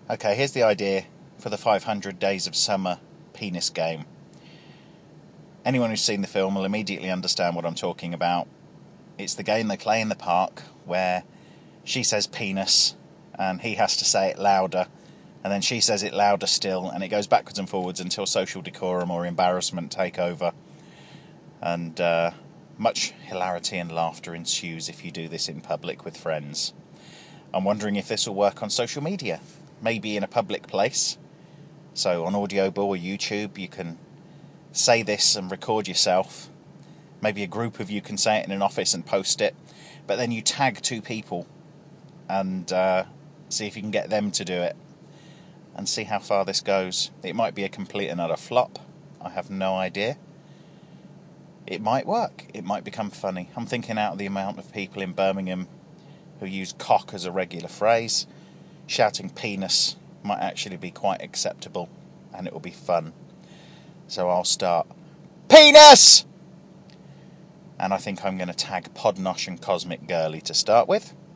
Okay, here's the idea for the 500 Days of Summer penis game. Anyone who's seen the film will immediately understand what I'm talking about. It's the game they play in the park where she says penis and he has to say it louder, and then she says it louder still, and it goes backwards and forwards until social decorum or embarrassment take over. And much hilarity and laughter ensues if you do this in public with friends. I'm wondering if this will work on social media, maybe in a public place. So on Audible or YouTube you can say this and record yourself. Maybe a group of you can say it in an office and post it, but then you tag two people and see if you can get them to do it and see how far this goes. It might be a complete and utter flop. I have no idea. It might work. It might become funny. I'm thinking out of the amount of people in Birmingham who use cock as a regular phrase. Shouting penis might actually be quite acceptable, and it will be fun. So I'll start, penis! And I think I'm going to tag Podnosh and Cosmic Girly to start with.